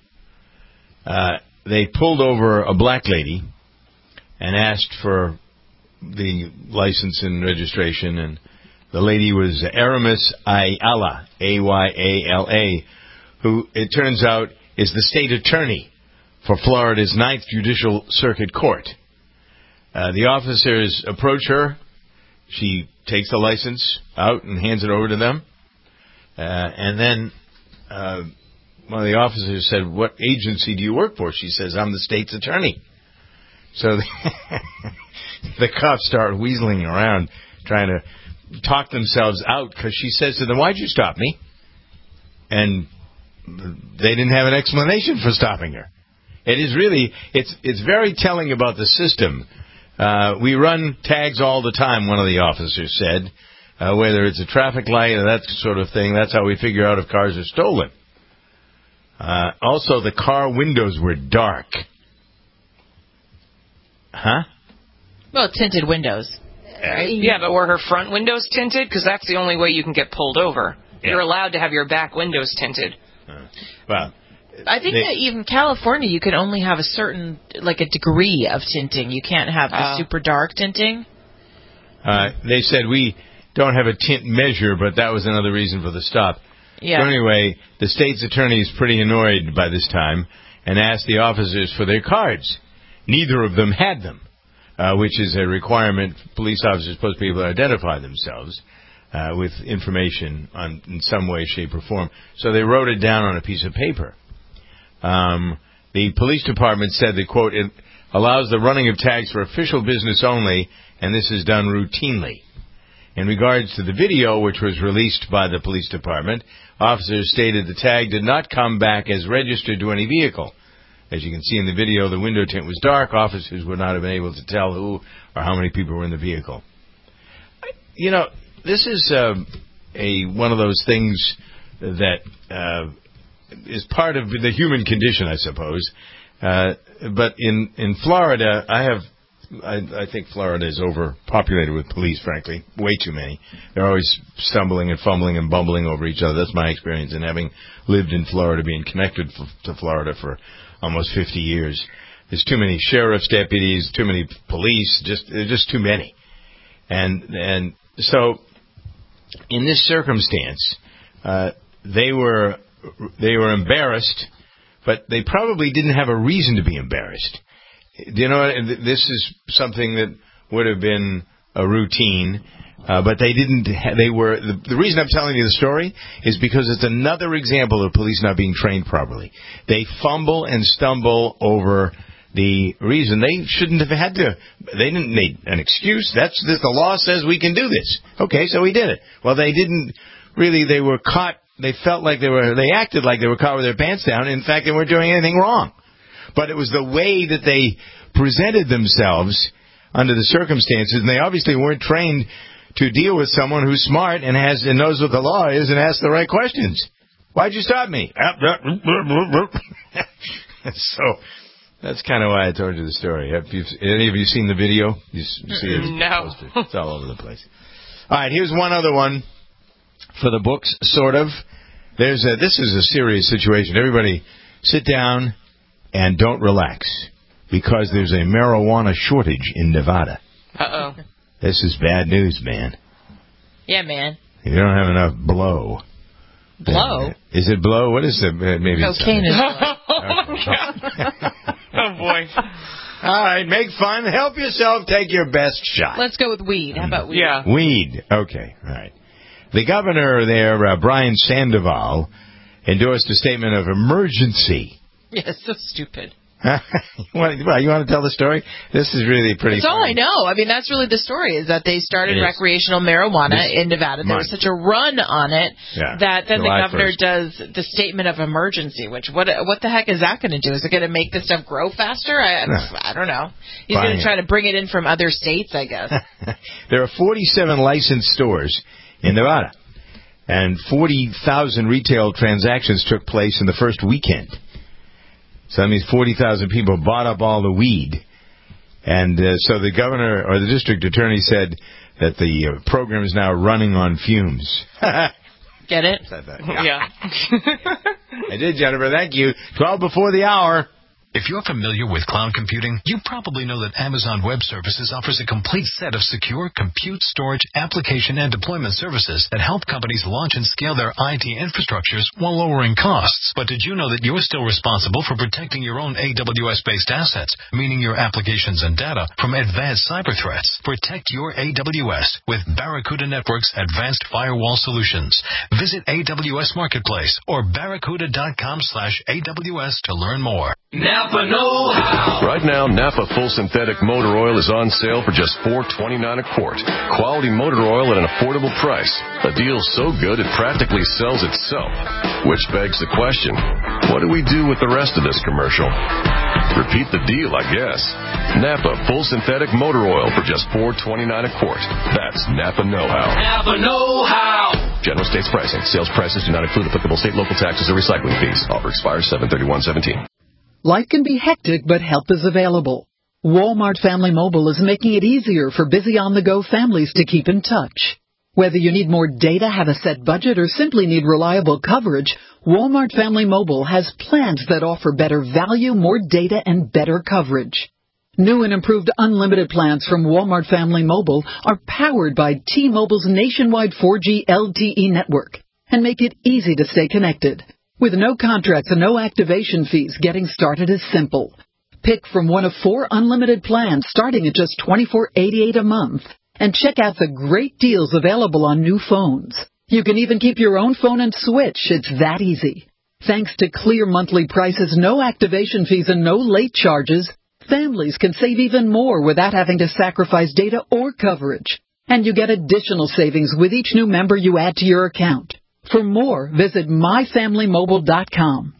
Uh, they pulled over a black lady and asked for the license and registration, and the lady was Aramis Ayala, A Y A L A, who it turns out is the state attorney for Florida's Ninth Judicial Circuit Court. Uh, the officers approach her. She takes the license out and hands it over to them. Uh, and then uh, one of the officers said, "What agency do you work for?" She says, "I'm the state's attorney." So the, the cops start weaseling around, trying to talk themselves out, because she says to them, "Why'd you stop me?" And they didn't have an explanation for stopping her. It is really, it's it's very telling about the system. Uh, we run tags all the time, one of the officers said, uh, whether it's a traffic light or that sort of thing. That's how we figure out if cars are stolen. Uh, also, the car windows were dark. Huh? Well, tinted windows. Right? Yeah, but were her front windows tinted? Because that's the only way you can get pulled over. Yeah. You're allowed to have your back windows tinted. Uh, well, I think they, that even California, you can only have a certain, like a degree of tinting. You can't have the Uh. super dark tinting. uh, they said we don't have a tint measure, but that was another reason for the stop. Yeah. So anyway, the state's attorney is pretty annoyed by this time and asked the officers for their cards. Neither of them had them, uh, which is a requirement. Police officers are supposed to be able to identify themselves uh, with information on, in some way, shape, or form. So they wrote it down on a piece of paper. Um, the police department said that, quote, "it allows the running of tags for official business only, and this is done routinely." In regards to the video, which was released by the police department, officers stated the tag did not come back as registered to any vehicle. As you can see in the video, the window tint was dark. Officers would not have been able to tell who or how many people were in the vehicle. You know, this is uh, a one of those things that uh, is part of the human condition, I suppose. Uh, but in, in Florida, I have... I, I think Florida is overpopulated with police, frankly. Way too many. They're always stumbling and fumbling and bumbling over each other. That's my experience. And having lived in Florida, being connected f- to Florida for almost fifty years, there's too many sheriff's deputies, too many police, just there's just too many. And and so, in this circumstance, uh, they were they were embarrassed, but they probably didn't have a reason to be embarrassed. Do you know, this is something that would have been a routine, uh, but they didn't. Ha- they were. The, the reason I'm telling you the story is because it's another example of police not being trained properly. They fumble and stumble over the reason they shouldn't have had to. They didn't need an excuse. That's this, the law says we can do this. Okay, so we did it. Well, they didn't really. They were caught. They felt like they were. They acted like they were caught with their pants down. In fact, they weren't doing anything wrong. But it was the way that they presented themselves under the circumstances, and they obviously weren't trained to deal with someone who's smart and has and knows what the law is and asks the right questions. Why'd you stop me? So that's kind of why I told you the story. Have you, any of you seen the video? You see it? No. It's all over the place. All right, here's one other one for the books, sort of. There's a, this is a serious situation. Everybody sit down and don't relax, because there's a marijuana shortage in Nevada. Uh-oh. This is bad news, man. Yeah, man. You don't have enough blow. Blow? Is it blow? What is it? Maybe cocaine is blow. Oh, my God. Oh, boy. All right, make fun. Help yourself. Take your best shot. Let's go with weed. How about weed? Yeah. Weed. Okay, all right. The governor there, uh, Brian Sandoval, endorsed a statement of emergency. Yeah, so stupid. you, want, well, you want to tell the story? This is really pretty That's all funny. I know. I mean, that's really the story, is that they started It is. recreational marijuana This in Nevada. There was month. such a run on it Yeah, that then July the governor first. does the statement of emergency, which what what the heck is that going to do? Is it going to make this stuff grow faster? I, No. I don't know. He's Fine. going to try to bring it in from other states, I guess. There are forty-seven licensed stores in Nevada, and forty thousand retail transactions took place in the first weekend. So that means forty thousand people bought up all the weed. And uh, so the governor or the district attorney said that the uh, program is now running on fumes. Get it? Yeah. I did, Jennifer. Thank you. twelve before the hour. If you're familiar with cloud computing, you probably know that Amazon Web Services offers a complete set of secure compute, storage, application, and deployment services that help companies launch and scale their I T infrastructures while lowering costs. But did you know that you're still responsible for protecting your own A W S-based assets, meaning your applications and data, from advanced cyber threats? Protect your A W S with Barracuda Network's advanced firewall solutions. Visit A W S Marketplace or barracuda.com slash AWS to learn more. Napa know-how. Right now, Napa Full Synthetic Motor Oil is on sale for just four dollars and twenty-nine cents a quart. Quality motor oil at an affordable price. A deal so good it practically sells itself. Which begs the question, what do we do with the rest of this commercial? Repeat the deal, I guess. Napa Full Synthetic Motor Oil for just four dollars and twenty-nine cents a quart. That's Napa know-how. Napa know-how. General states pricing. Sales prices do not include applicable state, local taxes, or recycling fees. Offer expires seven thirty-one seventeen. Life can be hectic, but help is available. Walmart Family Mobile is making it easier for busy on-the-go families to keep in touch. Whether you need more data, have a set budget, or simply need reliable coverage, Walmart Family Mobile has plans that offer better value, more data, and better coverage. New and improved unlimited plans from Walmart Family Mobile are powered by T-Mobile's nationwide four G L T E network and make it easy to stay connected. With no contracts and no activation fees, getting started is simple. Pick from one of four unlimited plans starting at just twenty-four eighty-eight a month and check out the great deals available on new phones. You can even keep your own phone and switch. It's that easy. Thanks to clear monthly prices, no activation fees, and no late charges, families can save even more without having to sacrifice data or coverage. And you get additional savings with each new member you add to your account. For more, visit my family mobile dot com.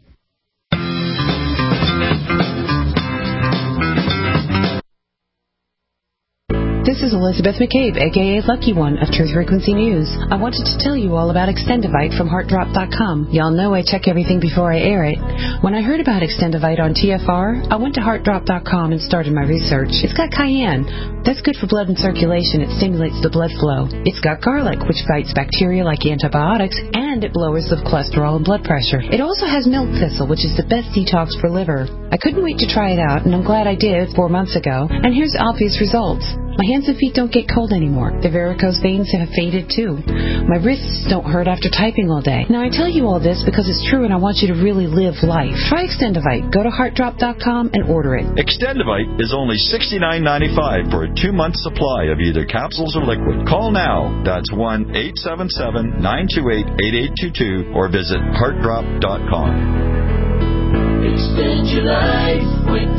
This is Elizabeth McCabe, a k a. Lucky One of Truth Frequency News. I wanted to tell you all about Extendivite from heart drop dot com. Y'all know I check everything before I air it. When I heard about Extendivite on T F R, I went to heart drop dot com and started my research. It's got cayenne. That's good for blood and circulation. It stimulates the blood flow. It's got garlic, which fights bacteria like antibiotics, and it lowers the cholesterol and blood pressure. It also has milk thistle, which is the best detox for liver. I couldn't wait to try it out, and I'm glad I did four months ago. And here's obvious results. My hands and feet don't get cold anymore. The varicose veins have faded too. My wrists don't hurt after typing all day. Now, I tell you all this because it's true and I want you to really live life. Try Extendivite. Go to heart drop dot com and order it. Extendivite is only sixty-nine ninety-five for a two-month supply of either capsules or liquid. Call now. That's one eight seven seven, nine two eight, eight eight two two or visit heart drop dot com. Extend your life with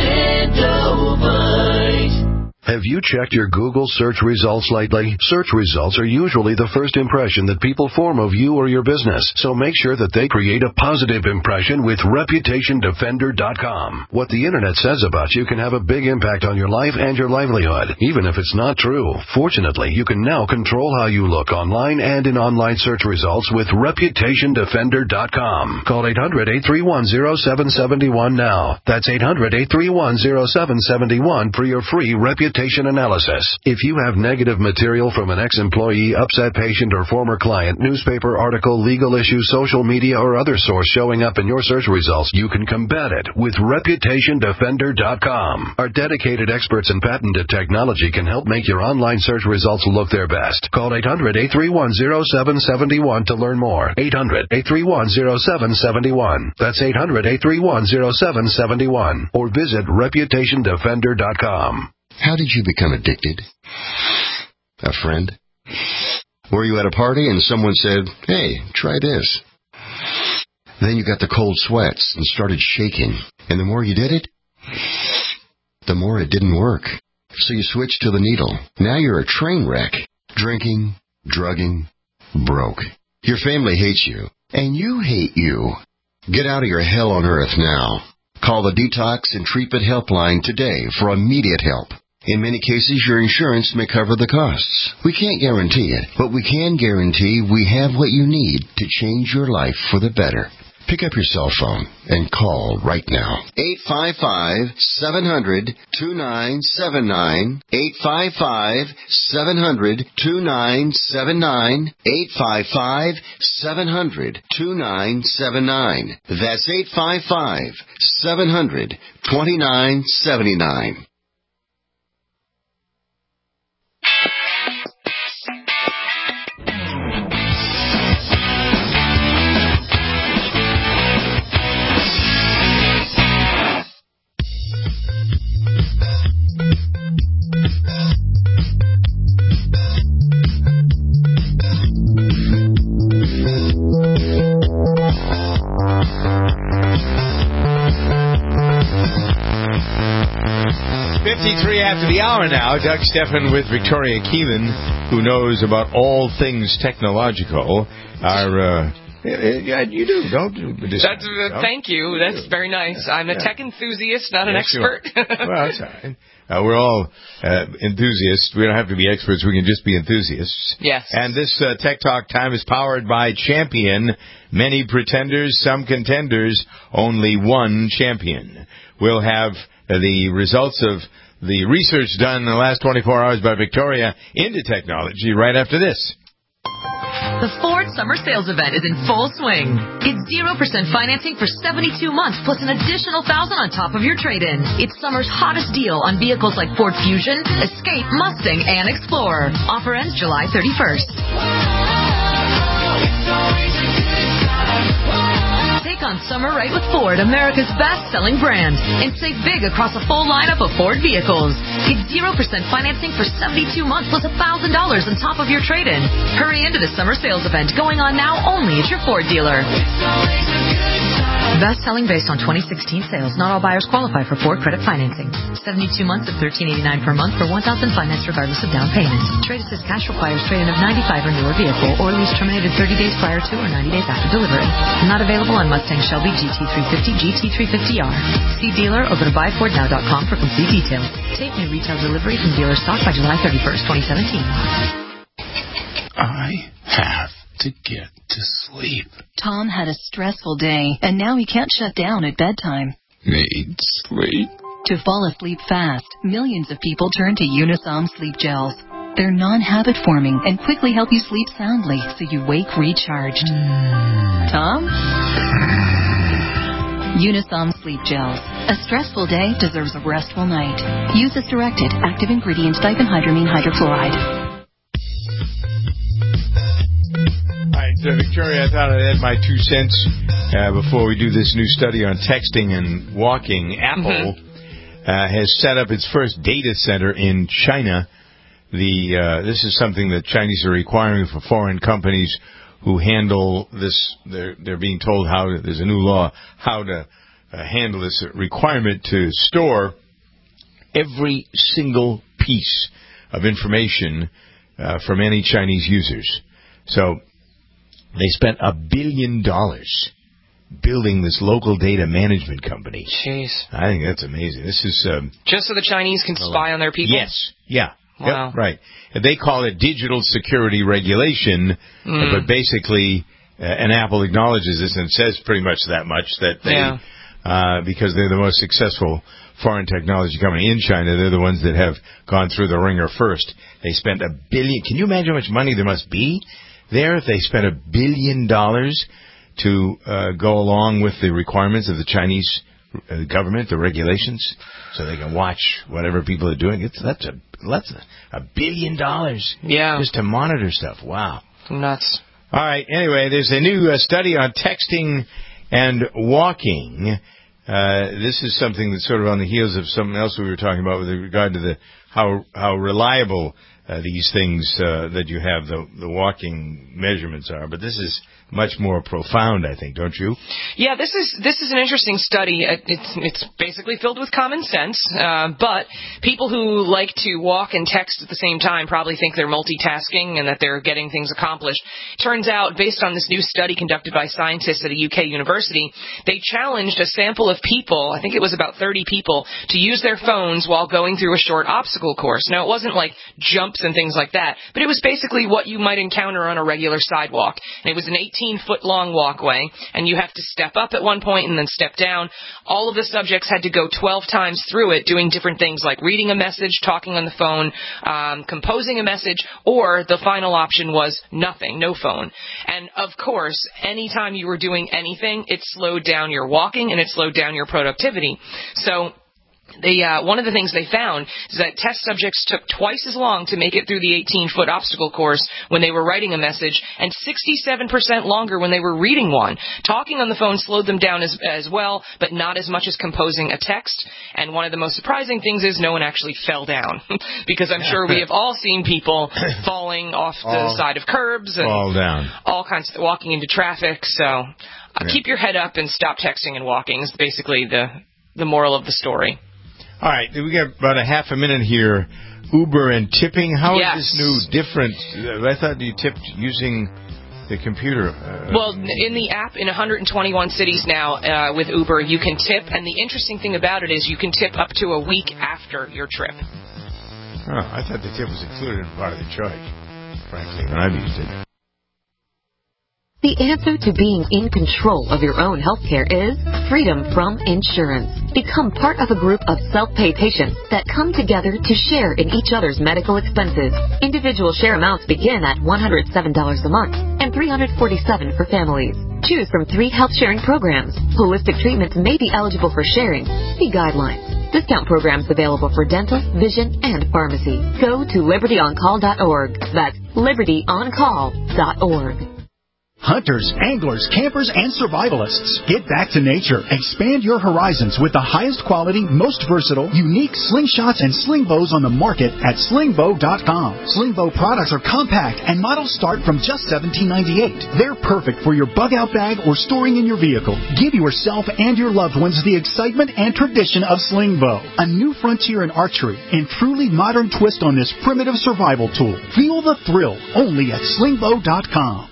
Extendivite. Have you checked your Google search results lately? Search results are usually the first impression that people form of you or your business, so make sure that they create a positive impression with reputation defender dot com. What the Internet says about you can have a big impact on your life and your livelihood, even if it's not true. Fortunately, you can now control how you look online and in online search results with reputation defender dot com. Call eight hundred, eight three one, zero seven seven one now. That's eight hundred, eight three one, zero seven seven one for your free reputation analysis. If you have negative material from an ex-employee, upset patient, or former client, newspaper article, legal issue, social media, or other source showing up in your search results, you can combat it with reputation defender dot com. Our dedicated experts in patented technology can help make your online search results look their best. Call eight hundred, eight three one, zero seven seven one to learn more. eight hundred, eight three one, zero seven seven one. That's eight hundred, eight three one, zero seven seven one. Or visit reputation defender dot com. How did you become addicted? A friend? Were you at a party and someone said, hey, try this? Then you got the cold sweats and started shaking. And the more you did it, the more it didn't work. So you switched to the needle. Now you're a train wreck. Drinking, drugging, broke. Your family hates you. And you hate you. Get out of your hell on earth now. Call the Detox and Treatment Helpline today for immediate help. In many cases, your insurance may cover the costs. We can't guarantee it, but we can guarantee we have what you need to change your life for the better. Pick up your cell phone and call right now. eight five five, seven hundred, two nine seven nine. eight five five, seven hundred, two nine seven nine. eight five five, seven hundred, two nine seven nine. That's eight five five, seven hundred, two nine seven nine. fifty-three after the hour now. Doug Stephan with Victoria Keelan, who knows about all things technological. Our, uh, yeah, you do, don't you? That's, uh, thank you. That's very nice. I'm a yeah. tech enthusiast, not an yes, expert. Well, that's all right. Uh, we're all uh, enthusiasts. We don't have to be experts. We can just be enthusiasts. Yes. And this uh, Tech Talk time is powered by Champion. Many pretenders, some contenders, only one champion. We'll have uh, the results of the research done in the last twenty-four hours by Victoria into technology right after this. The Ford Summer Sales Event is in full swing. Get zero percent financing for seventy-two months plus an additional one thousand dollars on top of your trade-in. It's summer's hottest deal on vehicles like Ford Fusion, Escape, Mustang, and Explorer. Offer ends July thirty-first. Take on summer right with Ford, America's best-selling brand, and save big across a full lineup of Ford vehicles. Get zero percent financing for seventy-two months plus one thousand dollars on top of your trade-in. Hurry into the summer sales event going on now only at your Ford dealer. Best-selling based on twenty sixteen sales. Not all buyers qualify for Ford credit financing. seventy-two months at thirteen eighty-nine per month for one thousand financed regardless of down payment. Trade assist cash requires trade-in of ninety-five or newer vehicle or lease terminated thirty days prior to or ninety days after delivery. Not available on Mustang Shelby G T three fifty, G T three fifty R. See dealer or go to buy ford now dot com for complete details. Take new retail delivery from dealer stock by July thirty-first, twenty seventeen. I have to get to sleep. Tom had a stressful day, and now he can't shut down at bedtime. Need sleep. To fall asleep fast, millions of people turn to Unisom sleep gels. They're non-habit forming and quickly help you sleep soundly so you wake recharged. Tom? Unisom sleep gels. A stressful day deserves a restful night. Use as directed. Active ingredient diphenhydramine hydrochloride. All right, so Victoria, I thought I'd add my two cents uh, before we do this new study on texting and walking. Apple mm-hmm. uh, has set up its first data center in China. The uh, this is something that Chinese are requiring for foreign companies who handle this. They're they're being told how to, there's a new law how to uh, handle this requirement to store every single piece of information uh, from any Chinese users. So they spent a billion dollars building this local data management company. Jeez, I think that's amazing. This is um, just so the Chinese can spy on their people. Yes, yeah. Wow. Yep, right. They call it digital security regulation, mm. but basically, uh, and Apple acknowledges this and says pretty much that much, that they, yeah. uh, because they're the most successful foreign technology company in China, they're the ones that have gone through the ringer first. They spent a billion. Can you imagine how much money there must be there if they spent a billion dollars to uh, go along with the requirements of the Chinese uh, government, the regulations, so they can watch whatever people are doing? It's that's a that's a, a billion dollars, yeah, just to monitor stuff. Wow, nuts. All right. Anyway, there's a new uh, study on texting and walking. Uh, this is something that's sort of on the heels of something else we were talking about with regard to the how how reliable uh, these things uh, that you have the the walking measurements are. But this is much more profound, I think, don't you? Yeah, this is this is an interesting study. It's it's basically filled with common sense, uh, but people who like to walk and text at the same time probably think they're multitasking and that they're getting things accomplished. Turns out, based on this new study conducted by scientists at a U K university, they challenged a sample of people, I think it was about thirty people, to use their phones while going through a short obstacle course. Now, it wasn't like jumps and things like that, but it was basically what you might encounter on a regular sidewalk. And it was an eighteen-foot-long walkway, and you have to step up at one point and then step down. All of the subjects had to go twelve times through it, doing different things like reading a message, talking on the phone, um, composing a message, or the final option was nothing, no phone. And, of course, anytime you were doing anything, it slowed down your walking and it slowed down your productivity. So They, uh, one of the things they found is that test subjects took twice as long to make it through the eighteen-foot obstacle course when they were writing a message, and sixty-seven percent longer when they were reading one. Talking on the phone slowed them down as, as well, but not as much as composing a text. And one of the most surprising things is no one actually fell down, because I'm sure we have all seen people falling off the all side of curbs and fall down. all kinds of walking into traffic. So uh, yeah. keep your head up and stop texting and walking is basically the, the moral of the story. All right, we got about a half a minute here. Uber and tipping. How yes. is this new different? I thought you tipped using the computer. Uh, well, in the app in one hundred twenty-one cities now uh, with Uber, you can tip. And the interesting thing about it is you can tip up to a week after your trip. Oh, I thought the tip was included in part of the charge, frankly, when I've used it. The answer to being in control of your own healthcare is freedom from insurance. Become part of a group of self-pay patients that come together to share in each other's medical expenses. Individual share amounts begin at one hundred seven dollars a month and three hundred forty-seven dollars for families. Choose from three health sharing programs. Holistic treatments may be eligible for sharing. See guidelines. Discount programs available for dental, vision, and pharmacy. Go to liberty on call dot org. That's liberty on call dot org. Hunters, anglers, campers, and survivalists, get back to nature. Expand your horizons with the highest quality, most versatile, unique slingshots and sling bows on the market at sling bow dot com. Sling bow products are compact and models start from just seventeen ninety-eight. They're perfect for your bug out bag or storing in your vehicle. Give yourself and your loved ones the excitement and tradition of sling bow, a new frontier in archery and truly modern twist on this primitive survival tool. Feel the thrill only at sling bow dot com.